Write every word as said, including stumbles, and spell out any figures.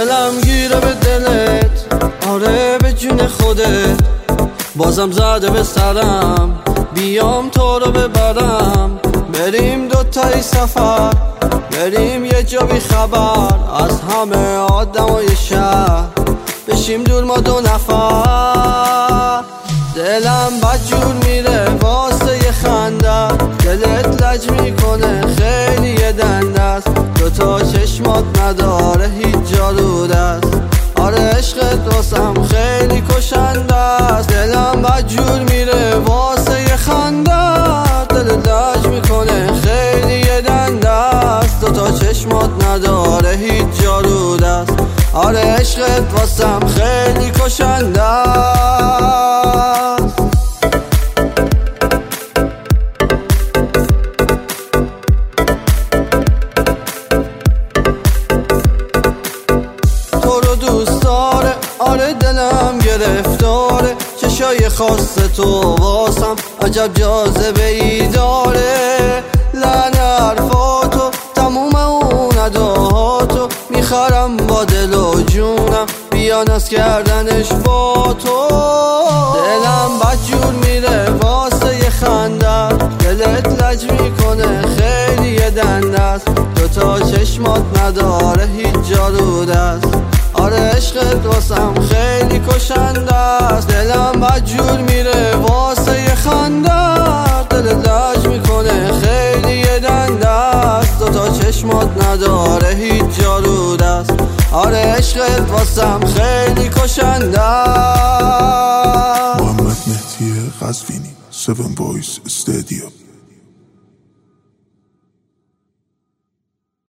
دلم گیره به دلت، آره به جون خودت، بازم زده به سرم بیام تو رو ببرم. بریم دوتایی سفر، بریم یه جا بی خبر از همه آدمای شهر، بشیم دور ما دو نفر. دلم بدجور میره واسه یه خنده، دلت لج میکنه خیلی یه دنده است، دوتا چشمات نداره هیچ جادو دست. آره عشقت واسم خیلی کشنده است، دلم بدجور میره واسه یه خنده، دلت لج میکنه خیلی یه دنده است، دوتا چشمات نداره هیچ جادو دست. آره عشقت واسم خیلی کشنده است. تو رو دوست داره، آره دلم گرفتاره، چشای خاص تو واسم عجب جاذبه ای داره. لعنه حرفاتو تموم اون اداهاتو میخرم با دل و جونم، بیان از کردنش با تو. دلم بدجور میره واسه یه خنده، دلت لج میکنه خیلی یه دنده است، دوتا چشمات نداره هیچ جادو دست. آره عشقت واسم خیلی کشنده است، دلم بدجور میره واسه یه خنده، دلت لج میکنه خیلی یه دنده است، دوتا چشمات نداره هیچ جادو دست. آره عشقت واسم خیلی کشنده است. محمد مهدی قزوینی، seven boys استادیوم.